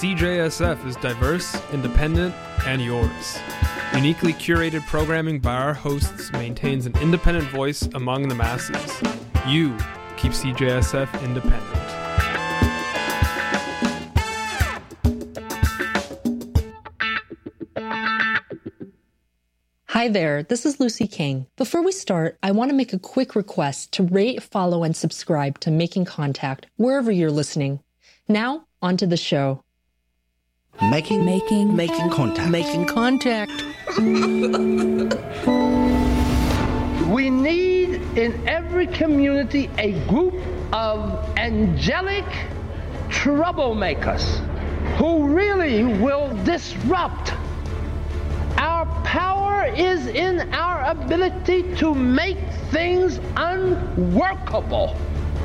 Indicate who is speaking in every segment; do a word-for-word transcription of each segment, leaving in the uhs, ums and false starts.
Speaker 1: C J S F is diverse, independent, and yours. Uniquely curated programming by our hosts maintains an independent voice among the masses. You keep C J S F independent.
Speaker 2: Hi there, this is Lucy King. Before we start, I want to make a quick request to rate, follow, and subscribe to Making Contact wherever you're listening. Now, on to the show.
Speaker 3: Making, making, making contact. Making contact.
Speaker 4: We need in every community a group of angelic troublemakers who really will disrupt. Our power is in our ability to make things unworkable.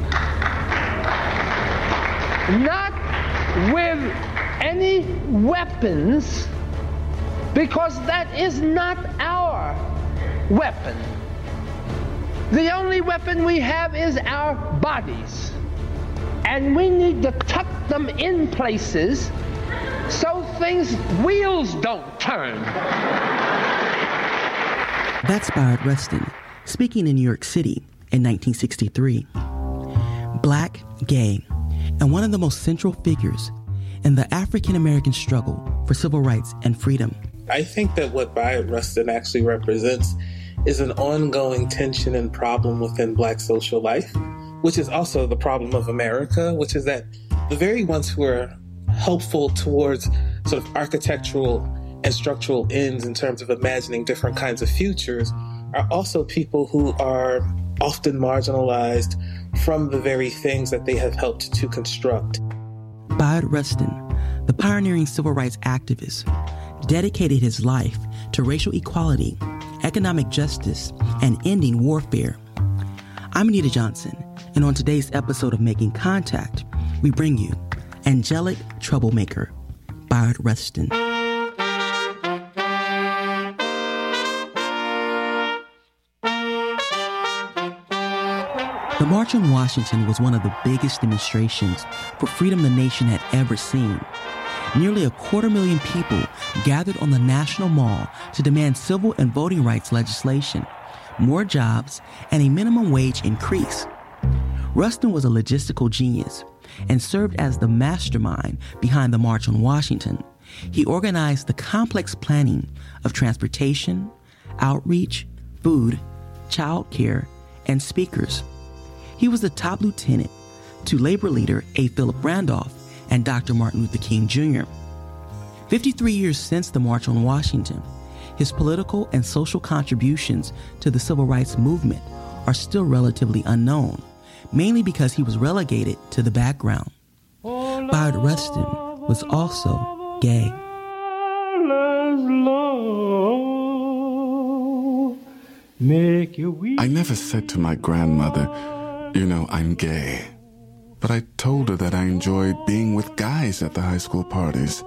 Speaker 4: Not with any weapons, because that is not our weapon. The only weapon we have is our bodies. And we need to tuck them in places so things, wheels don't turn.
Speaker 3: That's Bayard Rustin, speaking in New York City in nineteen sixty-three. Black, gay, and one of the most central figures in the African-American struggle for civil rights and freedom.
Speaker 5: I think that what Bayard Rustin actually represents is an ongoing tension and problem within Black social life, which is also the problem of America, which is that the very ones who are helpful towards sort of architectural and structural ends in terms of imagining different kinds of futures are also people who are often marginalized from the very things that they have helped to construct.
Speaker 3: Bayard Rustin, the pioneering civil rights activist, dedicated his life to racial equality, economic justice, and ending warfare. I'm Anita Johnson, and on today's episode of Making Contact, we bring you Angelic Troublemaker, Bayard Rustin. The March on Washington was one of the biggest demonstrations for freedom the nation had ever seen. Nearly a quarter million people gathered on the National Mall to demand civil and voting rights legislation, more jobs, and a minimum wage increase. Rustin was a logistical genius and served as the mastermind behind the March on Washington. He organized the complex planning of transportation, outreach, food, child care, and speakers. He was the top lieutenant to labor leader A. Philip Randolph and Doctor Martin Luther King Junior fifty-three years since the March on Washington, his political and social contributions to the civil rights movement are still relatively unknown, mainly because he was relegated to the background. Bayard Rustin was also gay.
Speaker 6: I never said to my grandmother, you know, I'm gay. But I told her that I enjoyed being with guys at the high school parties.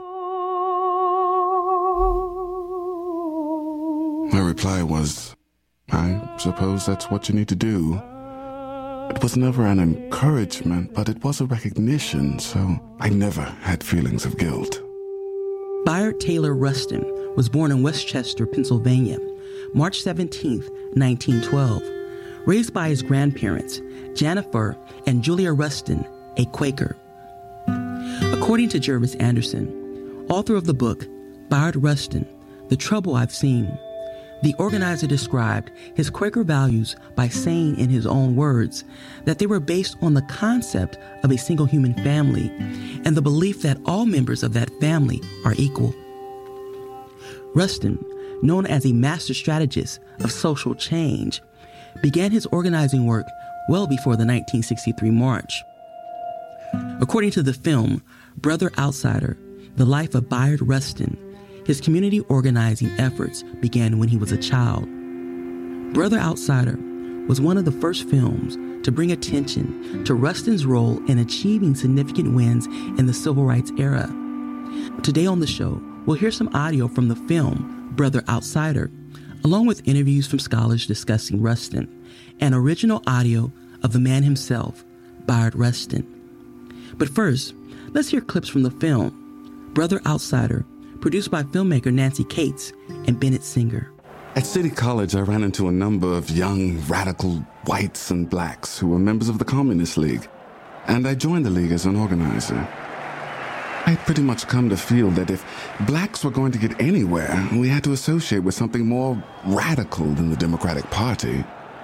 Speaker 6: Her reply was, I suppose that's what you need to do. It was never an encouragement, but it was a recognition, so I never had feelings of guilt.
Speaker 3: Bayard Taylor Rustin was born in Westchester, Pennsylvania, March seventeenth, nineteen twelve. Raised by his grandparents, Jennifer and Julia Rustin, a Quaker. According to Jervis Anderson, author of the book, Bayard Rustin, The Trouble I've Seen, the organizer described his Quaker values by saying in his own words that they were based on the concept of a single human family and the belief that all members of that family are equal. Rustin, known as a master strategist of social change, began his organizing work well before the nineteen sixty-three March. According to the film Brother Outsider, The Life of Bayard Rustin, his community organizing efforts began when he was a child. Brother Outsider was one of the first films to bring attention to Rustin's role in achieving significant wins in the civil rights era. Today on the show, we'll hear some audio from the film Brother Outsider, along with interviews from scholars discussing Rustin, and original audio of the man himself, Bayard Rustin. But first, let's hear clips from the film Brother Outsider, produced by filmmaker Nancy Cates and Bennett Singer.
Speaker 6: At City College, I ran into a number of young, radical whites and blacks who were members of the Communist League, and I joined the League as an organizer. I had pretty much come to feel that if blacks were going to get anywhere, we had to associate with something more radical than the Democratic Party.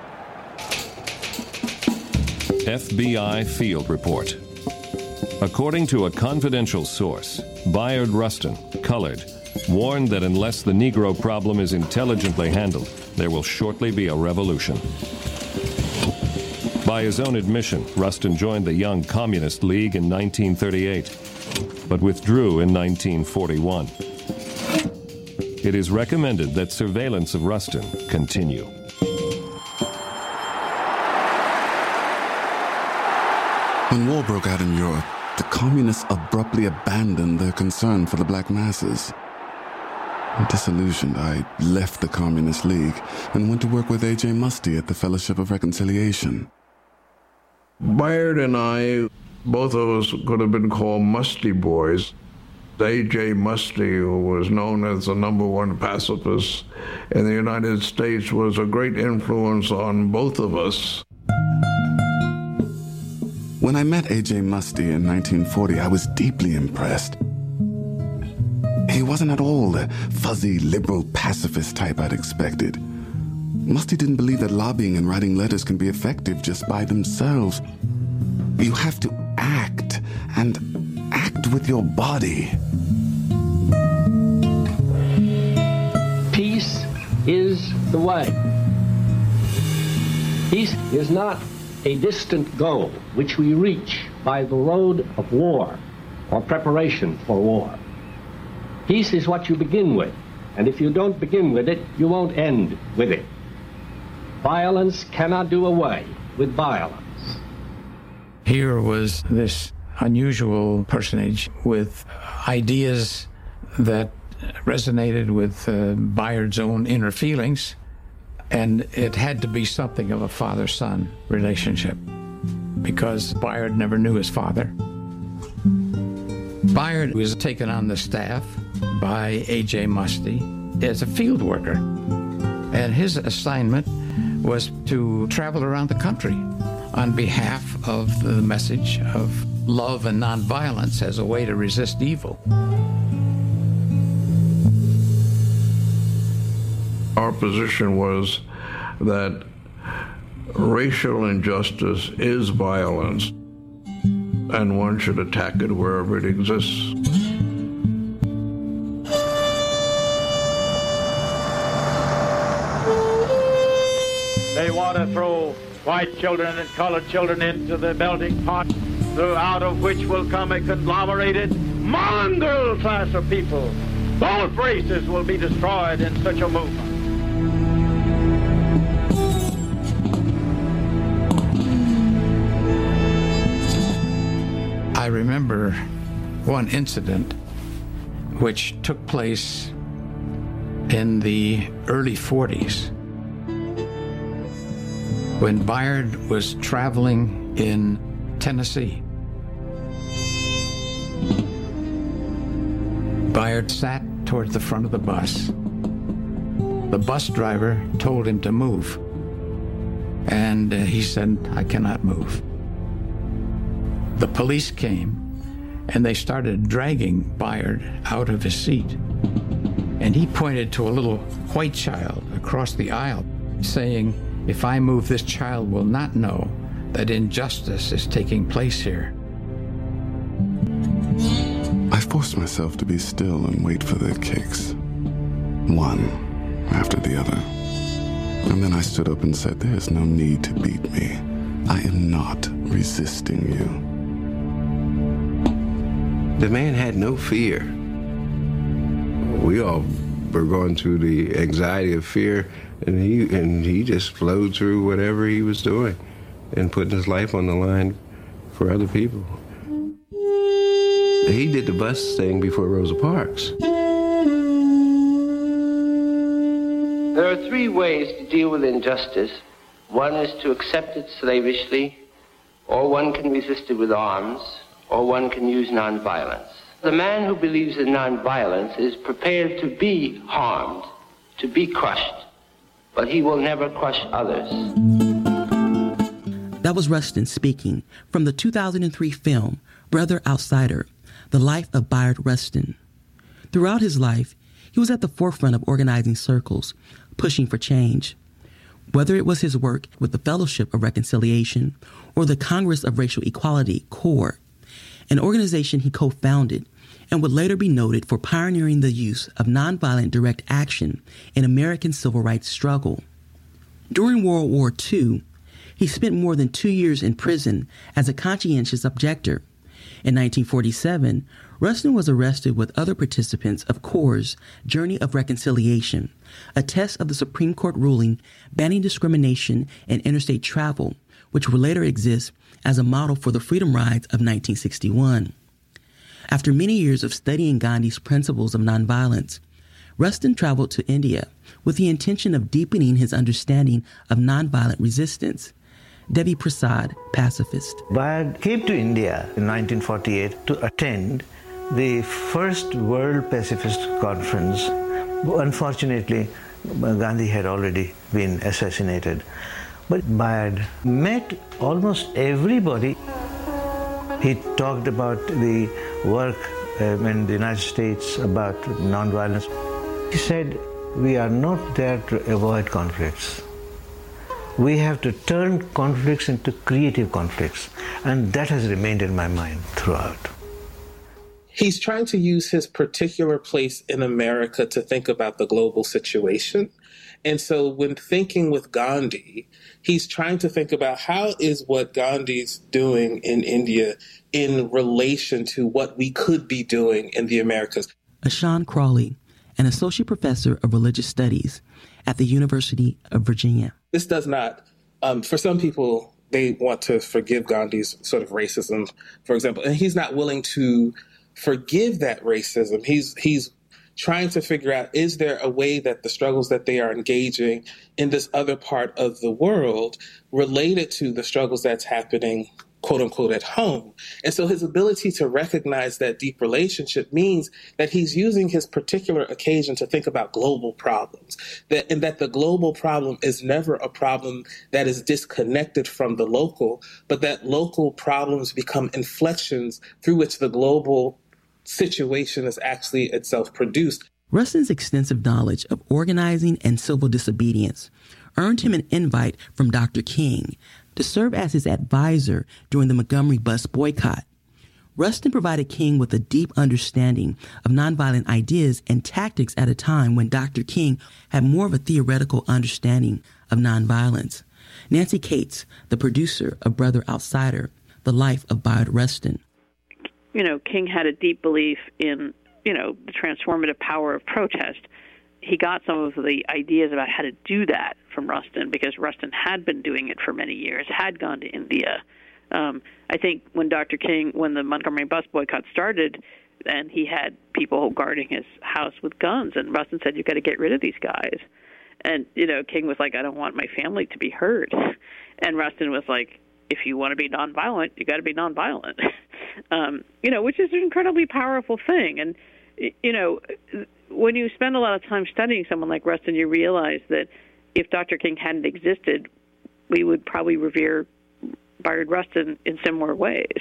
Speaker 7: F B I Field Report. According to a confidential source, Bayard Rustin, colored, warned that unless the Negro problem is intelligently handled, there will shortly be a revolution. By his own admission, Rustin joined the Young Communist League in nineteen thirty-eight, but withdrew in nineteen forty-one. It is recommended that surveillance of Rustin continue.
Speaker 6: When war broke out in Europe, the communists abruptly abandoned their concern for the black masses. Disillusioned, I left the Communist League and went to work with A J Muste at the Fellowship of Reconciliation.
Speaker 8: Bayard and I, both of us could have been called Musty Boys. A J Muste, who was known as the number one pacifist in the United States, was a great influence on both of us.
Speaker 6: When I met A J Muste in nineteen forty, I was deeply impressed. He wasn't at all the fuzzy, liberal pacifist type I'd expected. Muste didn't believe that lobbying and writing letters can be effective just by themselves. You have to act, and act with your body.
Speaker 4: Peace is the way. Peace is not a distant goal which we reach by the road of war or preparation for war. Peace is what you begin with, and if you don't begin with it, you won't end with it. Violence cannot do away with violence.
Speaker 9: Here was this unusual personage with ideas that resonated with uh, Bayard's own inner feelings, and it had to be something of a father-son relationship because Bayard never knew his father. Bayard was taken on the staff by A J Muste as a field worker, and his assignment was to travel around the country on behalf of the message of love and nonviolence as a way to resist evil.
Speaker 8: Our position was that racial injustice is violence, and one should attack it wherever it exists.
Speaker 10: They want to throw white children and colored children into the melting pot, out of which will come a conglomerated mongrel class of people. Both races will be destroyed in such a movement.
Speaker 9: I remember one incident which took place in the early forties when Bayard was traveling in Tennessee. Bayard sat toward the front of the bus. The bus driver told him to move, and uh, he said, "I cannot move." The police came, and they started dragging Bayard out of his seat. And he pointed to a little white child across the aisle, saying, "If I move, this child will not know that injustice is taking place here."
Speaker 6: I forced myself to be still and wait for their kicks, one after the other. And then I stood up and said, "There's no need to beat me. I am not resisting you."
Speaker 11: The man had no fear. We all were going through the anxiety of fear, and he and he just flowed through whatever he was doing and putting his life on the line for other people. He did the bus thing before Rosa Parks.
Speaker 12: There are three ways to deal with injustice. One is to accept it slavishly, or one can resist it with arms, or one can use nonviolence. The man who believes in nonviolence is prepared to be harmed, to be crushed, but he will never crush others.
Speaker 3: That was Rustin speaking from the two thousand three film, Brother Outsider, The Life of Bayard Rustin. Throughout his life, he was at the forefront of organizing circles, pushing for change. Whether it was his work with the Fellowship of Reconciliation or the Congress of Racial Equality, CORE, an organization he co-founded and would later be noted for pioneering the use of nonviolent direct action in American civil rights struggle. During World War Two, he spent more than two years in prison as a conscientious objector. In nineteen forty-seven, Rustin was arrested with other participants of CORE's Journey of Reconciliation, a test of the Supreme Court ruling banning discrimination in interstate travel, which would later exist as a model for the Freedom Rides of nineteen sixty-one. After many years of studying Gandhi's principles of nonviolence, Rustin traveled to India with the intention of deepening his understanding of nonviolent resistance. Devi Prasad, pacifist.
Speaker 13: Bayard came to India in nineteen forty-eight to attend the first World Pacifist Conference. Unfortunately, Gandhi had already been assassinated. But Bayard met almost everybody. He talked about the work um, in the United States about nonviolence. He said, we are not there to avoid conflicts. We have to turn conflicts into creative conflicts. And that has remained in my mind throughout.
Speaker 5: He's trying to use his particular place in America to think about the global situation. And so when thinking with Gandhi, he's trying to think about how is what Gandhi's doing in India in relation to what we could be doing in the Americas.
Speaker 3: Ashan Crawley, an associate professor of religious studies at the University of Virginia.
Speaker 5: This does not, um, for some people, they want to forgive Gandhi's sort of racism, for example, and he's not willing to forgive that racism. He's he's trying to figure out, is there a way that the struggles that they are engaging in this other part of the world related to the struggles that's happening, quote unquote, at home? And so his ability to recognize that deep relationship means that he's using his particular occasion to think about global problems, that and that the global problem is never a problem that is disconnected from the local, but that local problems become inflections through which the global situation is actually itself produced.
Speaker 3: Rustin's extensive knowledge of organizing and civil disobedience earned him an invite from Doctor King to serve as his advisor during the Montgomery bus boycott. Rustin provided King with a deep understanding of nonviolent ideas and tactics at a time when Doctor King had more of a theoretical understanding of nonviolence. Nancy Cates, the producer of Brother Outsider, The Life of Bayard Rustin.
Speaker 14: You know, King had a deep belief in, you know, the transformative power of protest. He got some of the ideas about how to do that from Rustin because Rustin had been doing it for many years, had gone to India. Um, I think when Doctor King, when the Montgomery bus boycott started, and he had people guarding his house with guns, and Rustin said, you've got to get rid of these guys. And, you know, King was like, I don't want my family to be hurt. And Rustin was like, if you want to be nonviolent, you got to be nonviolent. um, you know, which is an incredibly powerful thing. And, you know, when you spend a lot of time studying someone like Rustin, you realize that if Doctor King hadn't existed, we would probably revere Bayard Rustin in similar ways.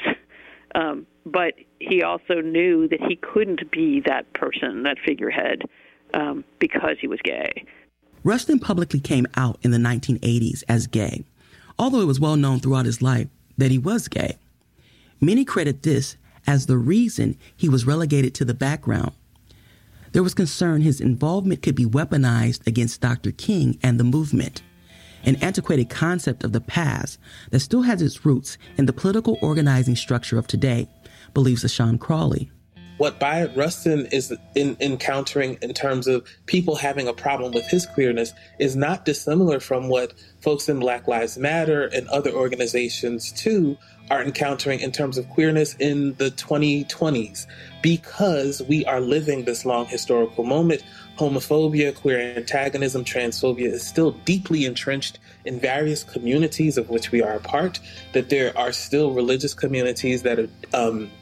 Speaker 14: Um, but he also knew that he couldn't be that person, that figurehead, um, because he was gay.
Speaker 3: Rustin publicly came out in the nineteen eighties as gay, although it was well known throughout his life that he was gay. Many credit this as the reason he was relegated to the background. There was concern his involvement could be weaponized against Doctor King and the movement, an antiquated concept of the past that still has its roots in the political organizing structure of today, believes Ashan Crawley.
Speaker 5: What Bayard Rustin is in, encountering in terms of people having a problem with his queerness is not dissimilar from what folks in Black Lives Matter and other organizations, too, are encountering in terms of queerness in the twenty twenties. Because we are living this long historical moment, homophobia, queer antagonism, transphobia is still deeply entrenched in various communities of which we are a part, that there are still religious communities that are um,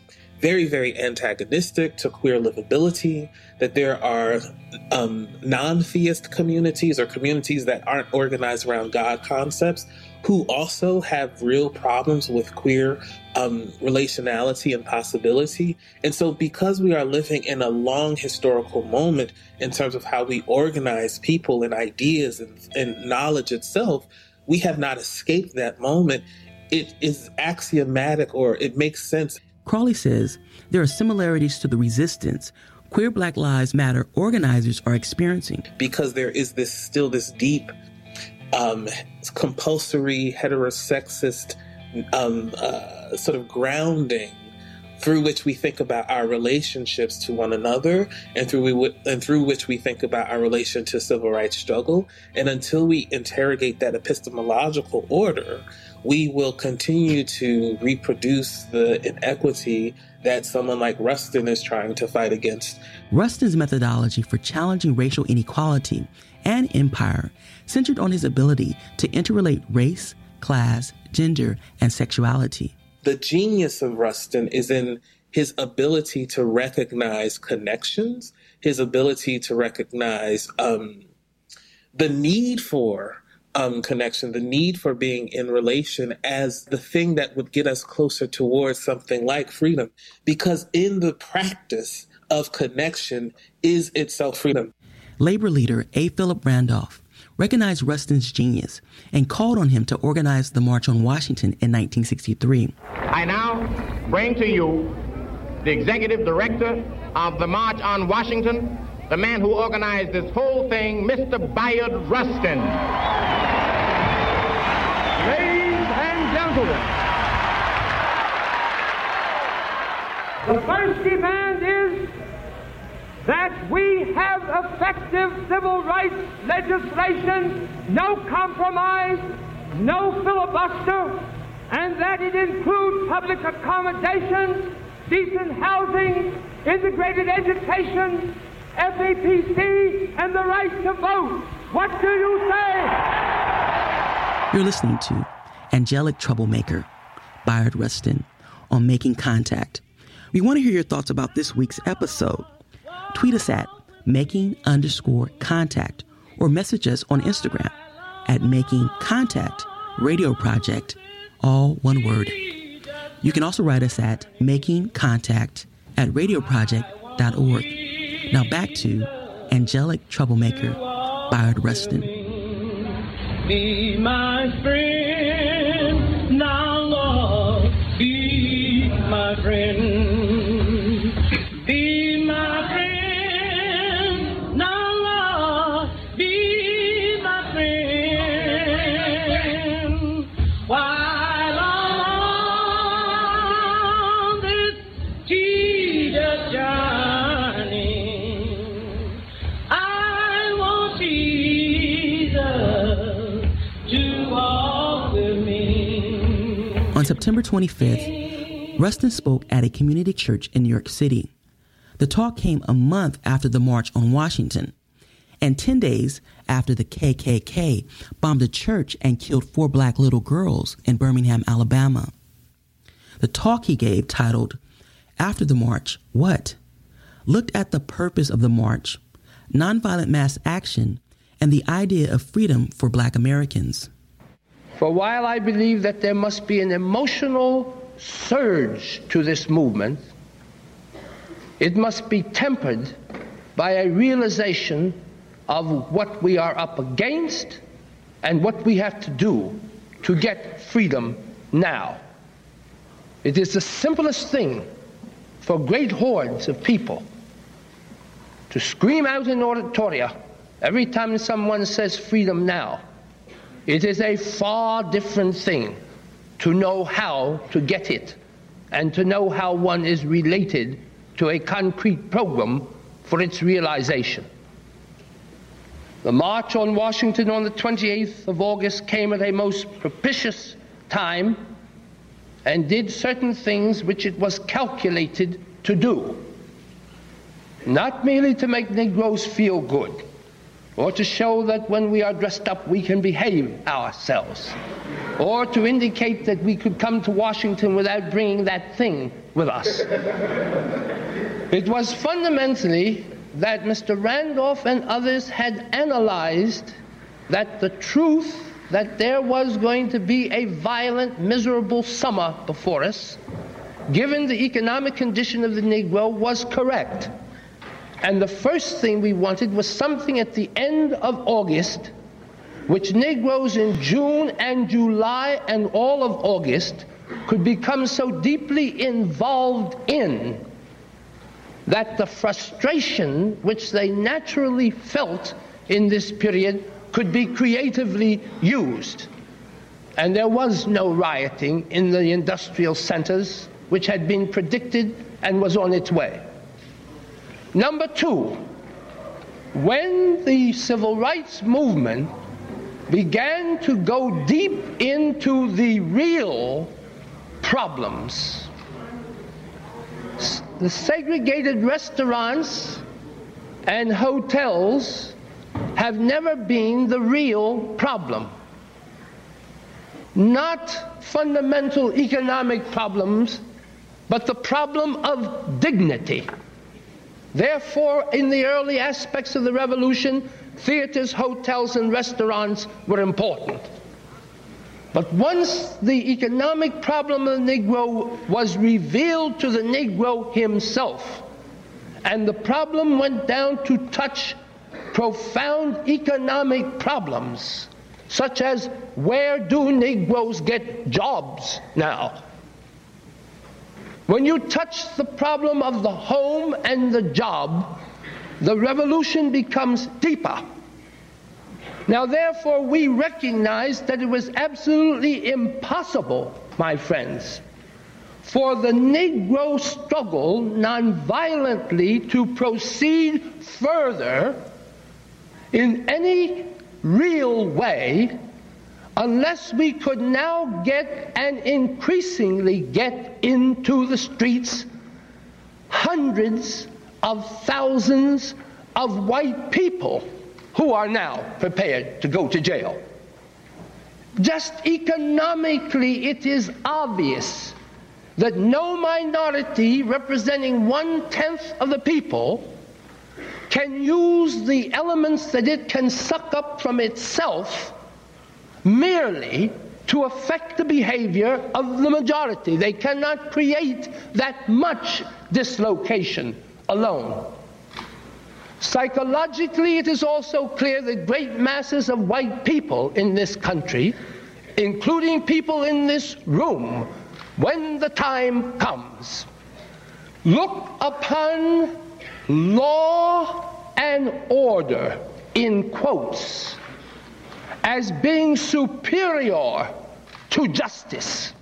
Speaker 5: very, very antagonistic to queer livability, that there are um, non-theist communities or communities that aren't organized around God concepts who also have real problems with queer um, relationality and possibility. And so because we are living in a long historical moment in terms of how we organize people and ideas and, and knowledge itself, we have not escaped that moment. It is axiomatic, or it makes sense.
Speaker 3: Crawley says there are similarities to the resistance Queer Black Lives Matter organizers are experiencing.
Speaker 5: Because there is this still this deep, um, compulsory, heterosexist um, uh, sort of grounding through which we think about our relationships to one another, and through we and through which we think about our relation to civil rights struggle. And until we interrogate that epistemological order, we will continue to reproduce the inequity that someone like Rustin is trying to fight against.
Speaker 3: Rustin's methodology for challenging racial inequality and empire centered on his ability to interrelate race, class, gender, and sexuality.
Speaker 5: The genius of Rustin is in his ability to recognize connections, his ability to recognize um, the need for um, connection, the need for being in relation as the thing that would get us closer towards something like freedom. Because in the practice of connection is itself freedom.
Speaker 3: Labor leader A. Philip Randolph recognized Rustin's genius and called on him to organize the March on Washington in nineteen sixty-three.
Speaker 15: I now bring to you the executive director of the March on Washington, the man who organized this whole thing, Mister Bayard Rustin.
Speaker 16: Ladies and gentlemen, the first demand is that we have effective civil rights legislation, no compromise, no filibuster, and that it includes public accommodations, decent housing, integrated education, F A P C, and the right to vote. What do you say?
Speaker 3: You're listening to Angelic Troublemaker, Bayard Rustin, on Making Contact. We want to hear your thoughts about this week's episode. Tweet us at making underscore contact or message us on Instagram at Making Contact Radio Project, all one word. You can also write us at makingcontact at radioproject dot org. Now back to Angelic Troublemaker, Bayard Rustin.
Speaker 17: Be my friend, now Lord, be my friend. Be my friend, now Lord, be my friend. While on this tedious journey, I want Jesus to walk with me.
Speaker 3: On September twenty-fifth, Rustin spoke at a community church in New York City. The talk came a month after the March on Washington, and ten days after the K K K bombed a church and killed four black little girls in Birmingham, Alabama. The talk he gave, titled After the March, What?, looked at the purpose of the march, nonviolent mass action, and the idea of freedom for black Americans.
Speaker 18: For while I believe that there must be an emotional surge to this movement, it must be tempered by a realization of what we are up against and what we have to do to get freedom now. It is the simplest thing for great hordes of people to scream out in auditoria every time someone says freedom now. It is a far different thing to know how to get it and to know how one is related to a concrete program for its realization. The March on Washington on the twenty-eighth of August came at a most propitious time and did certain things which it was calculated to do. Not merely to make Negroes feel good, or to show that when we are dressed up we can behave ourselves, or to indicate that we could come to Washington without bringing that thing with us. It was fundamentally that Mister Randolph and others had analyzed that the truth that there was going to be a violent, miserable summer before us, given the economic condition of the Negro, was correct. And the first thing we wanted was something at the end of August, which Negroes in June and July and all of August could become so deeply involved in that the frustration which they naturally felt in this period could be creatively used. And there was no rioting in the industrial centers, which had been predicted and was on its way. Number two, when the civil rights movement began to go deep into the real problems, the segregated restaurants and hotels have never been the real problem. Not fundamental economic problems, but the problem of dignity. Therefore, in the early aspects of the revolution, theaters, hotels, and restaurants were important. But once the economic problem of the Negro was revealed to the Negro himself, and the problem went down to touch profound economic problems, such as where do Negroes get jobs now? When you touch the problem of the home and the job, the revolution becomes deeper. Now, therefore, we recognize that it was absolutely impossible, my friends, for the Negro struggle nonviolently to proceed further in any real way unless we could now get and increasingly get into the streets hundreds of thousands of white people who are now prepared to go to jail. Just economically, it is obvious that no minority representing one-tenth of the people can use the elements that it can suck up from itself merely to affect the behavior of the majority. They cannot create that much dislocation alone. Psychologically, it is also clear that great masses of white people in this country, including people in this room, when the time comes, look upon law and order, in quotes, as being superior to justice.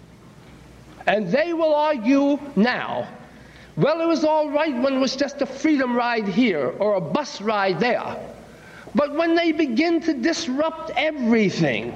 Speaker 18: And they will argue now, well, it was all right when it was just a freedom ride here or a bus ride there. But when they begin to disrupt everything,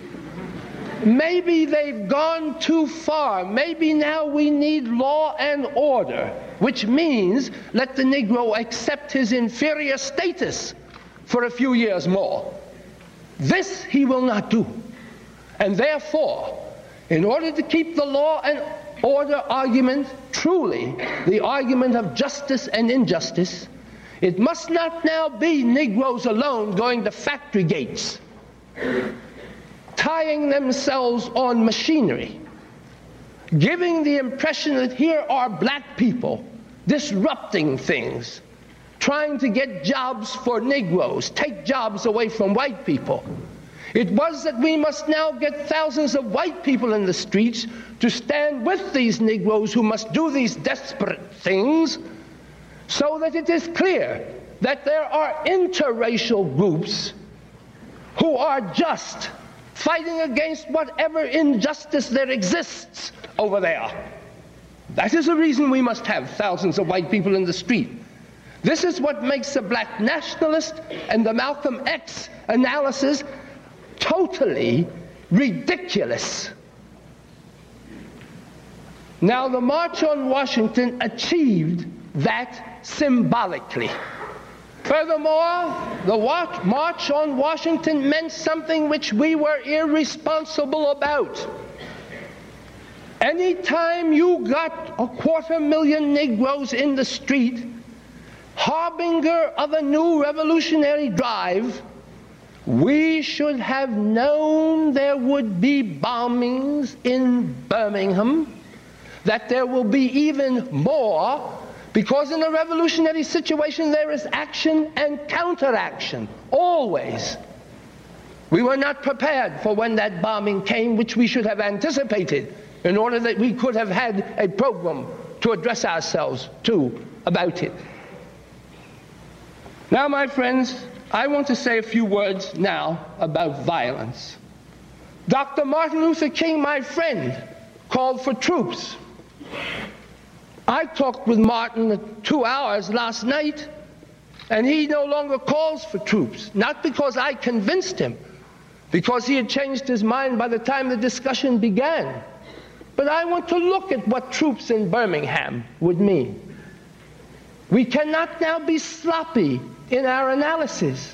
Speaker 18: maybe they've gone too far. Maybe now we need law and order, which means let the Negro accept his inferior status for a few years more. This he will not do. And therefore, in order to keep the law and order argument truly the argument of justice and injustice, it must not now be Negroes alone going to factory gates, tying themselves on machinery, giving the impression that here are black people disrupting things, trying to get jobs for Negroes, take jobs away from white people. It was that we must now get thousands of white people in the streets to stand with these Negroes who must do these desperate things, so that it is clear that there are interracial groups who are just fighting against whatever injustice there exists over there. That is the reason we must have thousands of white people in the street. This is what makes the black nationalist and the Malcolm X analysis totally ridiculous. Now, the March on Washington achieved that symbolically. Furthermore, the watch, March on Washington meant something which we were irresponsible about. Anytime you got a quarter million Negroes in the street, harbinger of a new revolutionary drive, we should have known there would be bombings in Birmingham, that there will be even more, because in a revolutionary situation there is action and counteraction, always. We were not prepared for when that bombing came, which we should have anticipated in order that we could have had a program to address ourselves to about it. Now, my friends, I want to say a few words now about violence. Doctor Martin Luther King, my friend, called for troops. I talked with Martin two hours last night, and he no longer calls for troops, not because I convinced him, because he had changed his mind by the time the discussion began. But I want to look at what troops in Birmingham would mean. We cannot now be sloppy in our analysis.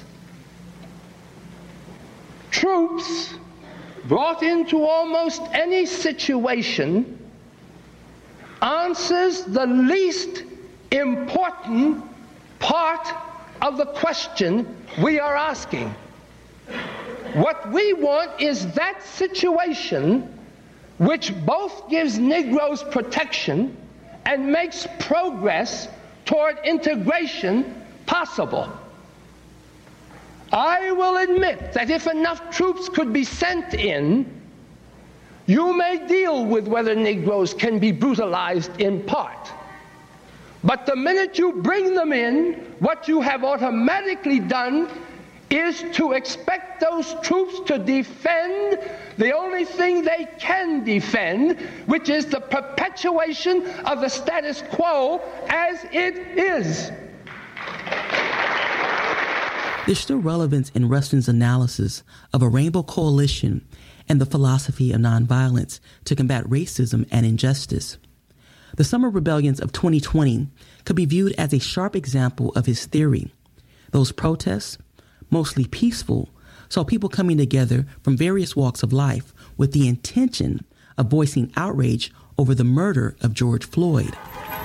Speaker 18: Troops brought into almost any situation answers the least important part of the question we are asking. What we want is that situation which both gives Negroes protection and makes progress toward integration possible. I will admit that if enough troops could be sent in, you may deal with whether Negroes can be brutalized in part. But the minute you bring them in, what you have automatically done is to expect those troops to defend the only thing they can defend, which is the perpetuation of the status quo as it is.
Speaker 3: There's still relevance in Rustin's analysis of a rainbow coalition and the philosophy of nonviolence to combat racism and injustice. The summer rebellions of twenty twenty could be viewed as a sharp example of his theory. Those protests, mostly peaceful, saw people coming together from various walks of life with the intention of voicing outrage over the murder of George Floyd.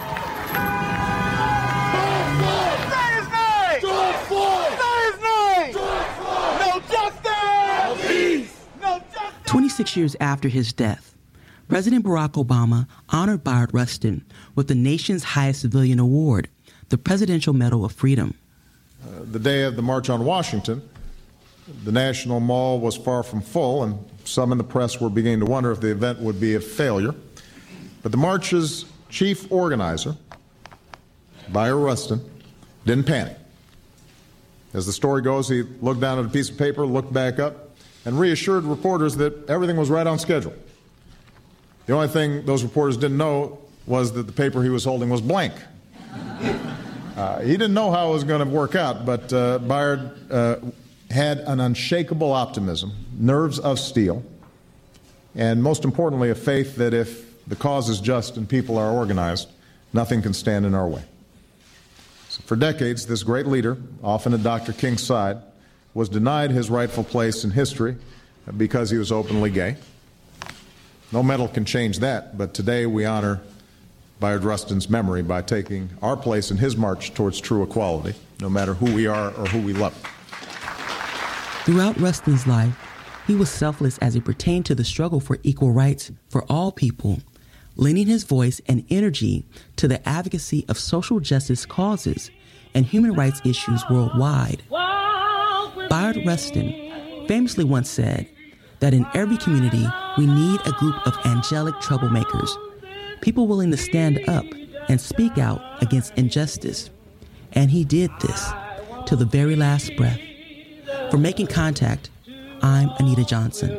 Speaker 3: twenty-six years after his death, President Barack Obama honored Bayard Rustin with the nation's highest civilian award, the Presidential Medal of Freedom.
Speaker 19: Uh, the day of the March on Washington, the National Mall was far from full, and some in the press were beginning to wonder if the event would be a failure. But the march's chief organizer, Bayard Rustin, didn't panic. As the story goes, he looked down at a piece of paper, looked back up, and reassured reporters that everything was right on schedule. The only thing those reporters didn't know was that the paper he was holding was blank. Uh, he didn't know how it was going to work out, but uh, Bayard uh, had an unshakable optimism, nerves of steel, and most importantly, a faith that if the cause is just and people are organized, nothing can stand in our way. So for decades, this great leader, often at Doctor King's side, was denied his rightful place in history because he was openly gay. No medal can change that, but today we honor Bayard Rustin's memory by taking our place in his march towards true equality, no matter who we are or who we love.
Speaker 3: Throughout Rustin's life, he was selfless as it pertained to the struggle for equal rights for all people, lending his voice and energy to the advocacy of social justice causes and human rights issues worldwide. Bayard Rustin famously once said that in every community we need a group of angelic troublemakers, people willing to stand up and speak out against injustice. And he did this till the very last breath. For Making Contact, I'm Anita Johnson.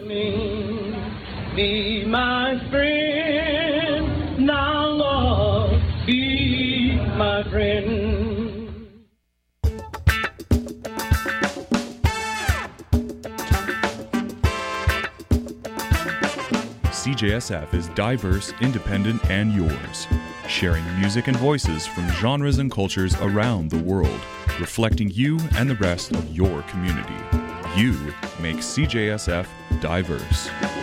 Speaker 17: Be my friend, now Lord, be my friend.
Speaker 20: C J S F is diverse, independent, and yours, sharing music and voices from genres and cultures around the world. reflecting you and the rest of your community. You make C J S F diverse.